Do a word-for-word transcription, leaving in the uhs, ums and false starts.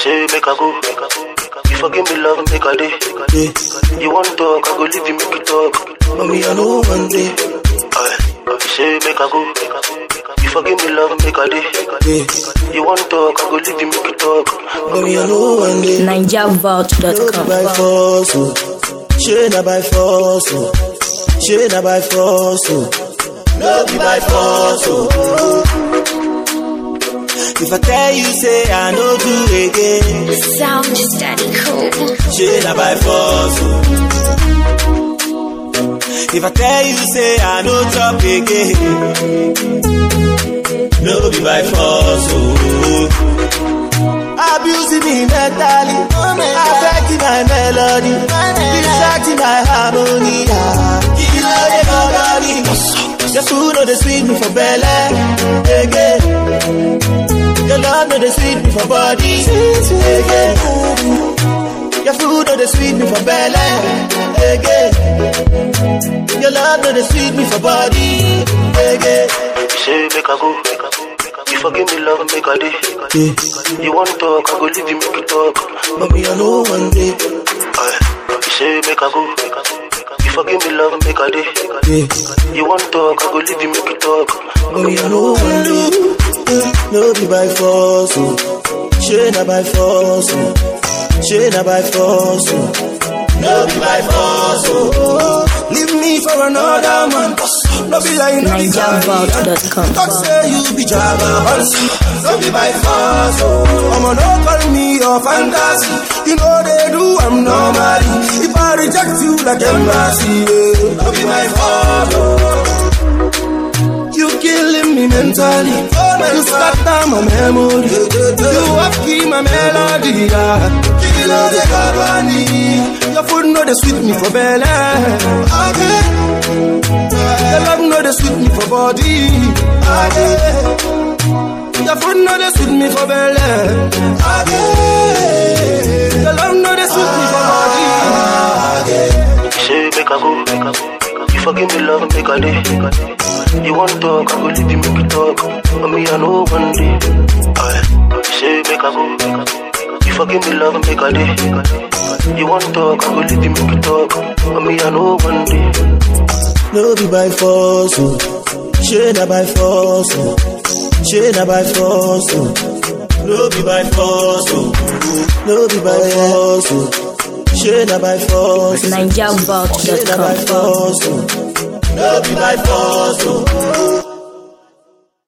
say make I go. You forgive me, love, make I day. Yeah. You want to talk, I go leave you, make it talk. Mommy, I know one day. You say make I go. You forgive me, love, make I day. Yeah. You want to talk, I go leave you, make it talk. Mommy, I know one day. Ninja Vault dot com. By force, she na by force, she na by force, no be by force. If I tell you, say I no do again. Sound steady cool. She na by force. If I tell you, say I no chop again. No be by force. Abusing me mentally, affecting my melody, distracting my harmony. You know they go body. Just who know they sweet me for belly again. Your love know they sweet me for body again. Your food know they sweet me for belly again. Your love know they sweet me for body again. You say make I go. You forgive me, love, make I day. Yeah. You want to talk, I go leave you, make it talk. Mommy, I know one day. You say make I go. You forgive me, love, make I day. Yeah. You want to talk, I go leave you, make it talk. Mommy, I know one day. No be by force, she na by force, she na by force, no be by force. Leave me for another man. No be like no be Ninja Vault dot com. Talk say you be Java, no be by force. I'ma no call me your fantasy. You know they do, I'm normally. If I reject you like embassy, no be my fault. You killing me mentally. You scatter my memory. You have key my melody. Kill all the company. Your food know they sweet me for belly. Your love know they sweet me for body. Your food know they sweet me for belly. Your love know they sweet me for body. Say make I go, make I go. You forgive me, love, make I day. You want to talk, I go leave you, make it talk. Mommy, I know one day. You say make I go. You forgive me, love, make I day. You want to talk, I go leave you, make it talk. Mommy, I know one day. No be by force, she na by force, she na by force. No be by force, no be by force, she na by force. Ninja Vault dot com. No be by force.